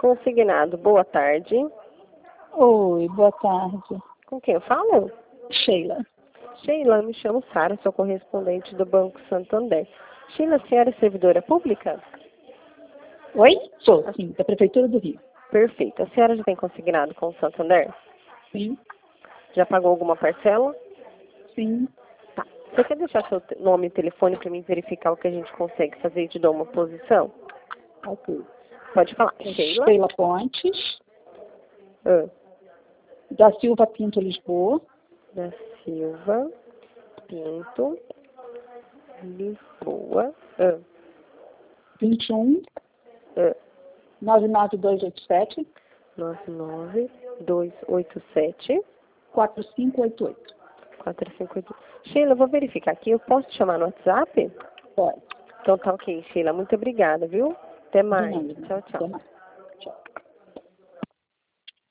consignado. Boa tarde. Oi, boa tarde. Com quem eu falo? Sheila. Sheila, me chamo Sara, sou correspondente do Banco Santander. Sheila, a senhora é servidora pública? Oi? Sou, sim, da Prefeitura do Rio. Perfeito. A senhora já tem consignado com o Santander? Sim, Já pagou alguma parcela? sim. Tá. Você quer deixar seu nome e telefone para mim verificar o que a gente consegue fazer e te dar uma posição? Ok. Pode falar. Sheila? Sheila Pontes, Ah, da Silva Pinto, Lisboa. da Silva Pinto, Lisboa. 21 Ah, 99287 99287 4588. 4588. Sheila, eu vou verificar aqui. Eu posso te chamar no WhatsApp? Pode. Então tá ok, Sheila. Muito obrigada, viu? Até mais. De nada. Tchau, tchau. Até mais. Tchau.